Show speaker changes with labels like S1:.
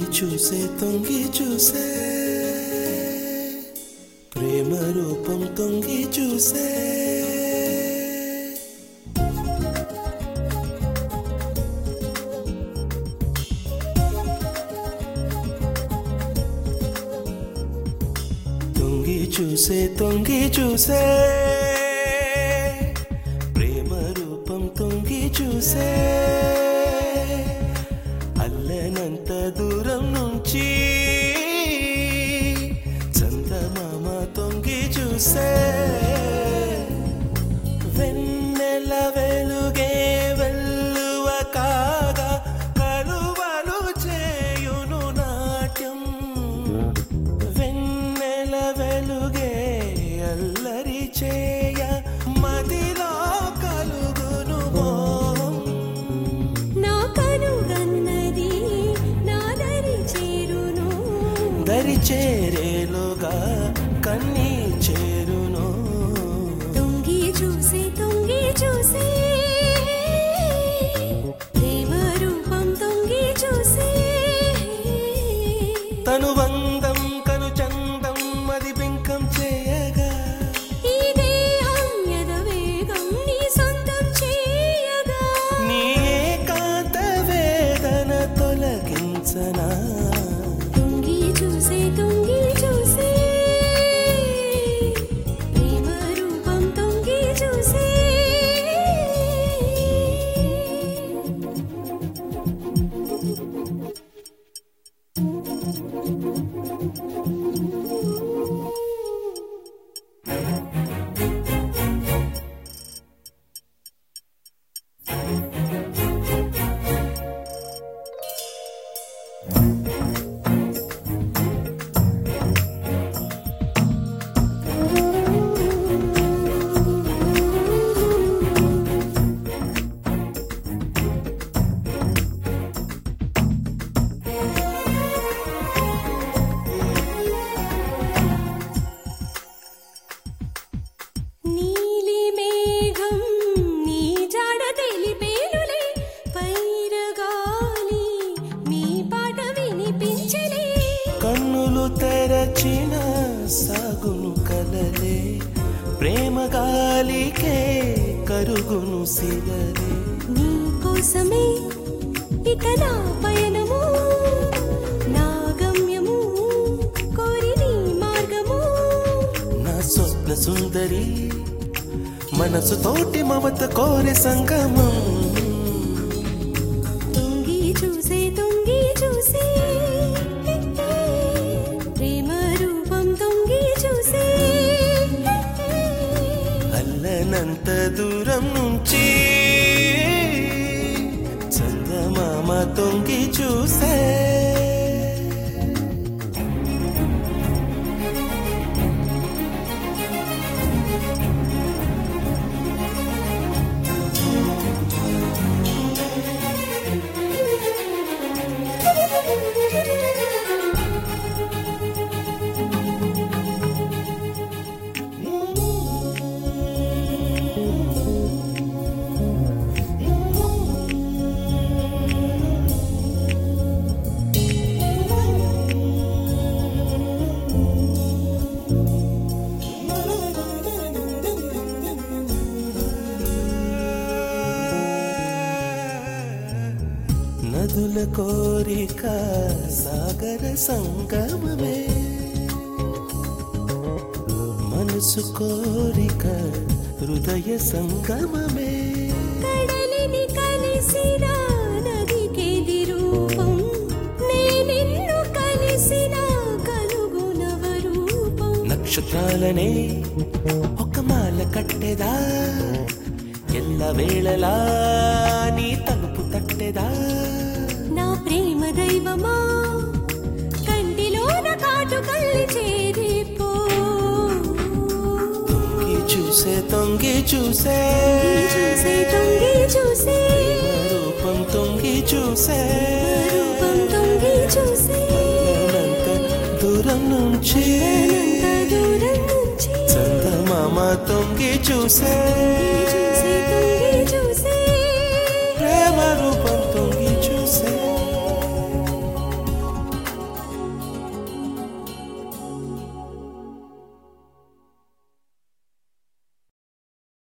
S1: చూసే తొంగి చూసే ప్రేమ రూపం తొంగి చూసే తొంగి చూసే తొంగి చూసే ప్రేమ రూపం తొంగి చూసే అల్లనంత దూరం నుంచి చందమామ తొంగి చూసే వెన్నెల వెలుగే వెల్లువ కాగా కలువలు చేయును నాట్యం వెన్నెల వెలుగే అల్లరి చేయ మదిలో కలుగును దరి చేరేలుగా కన్నీ చేరును
S2: తొంగి చూసే ప్రేమ రూపం తొంగి చూసే
S1: తను వందం కను చందం అది బింకం చేయగా
S2: ఈ దేహం యదవేగం నీ సొంతం చేయగా
S1: నీ ఏకాంత వేదన తొలగించనా
S2: తొంగి చూసే ప్రేమ రూపం తొంగి చూసే
S1: కన్నులు తెరచిన సాగును కలలే ప్రేమ గాలికే కరుగును సిగలే
S2: నీ కోసమే ఇక నా పయనము నా గమ్యము కోరి నీ మార్గము
S1: నా స్వప్న సుందరి మనసు తోటి మమత కోరి సంగమం
S2: తొంగి చూసే ప్రేమ రూపం తొంగి చూసే
S1: అల్లనంత దూరం నుంచి చందమామ తొంగి చూసే నదుల కోరిక సాగర సంగమమే మనసు కోరిక హృదయ సంగమమే
S2: కడలిని కలిసిన నదికేది రూపం నిన్ను కలిసిన కలుగు నవరూపం
S1: నక్షత్రాలనే ఒక మాల కట్టెదా ఎల్ల వేళలా నీ తలుపు తట్టెదా
S2: నా ప్రేమ దైవమా కంటిలోన కాటు కళ్ళి చేరిపో
S1: తొంగి చూసే రూపం తొంగి చూసే అనంత దూరం నుంచి చందమామ తొంగి చూసే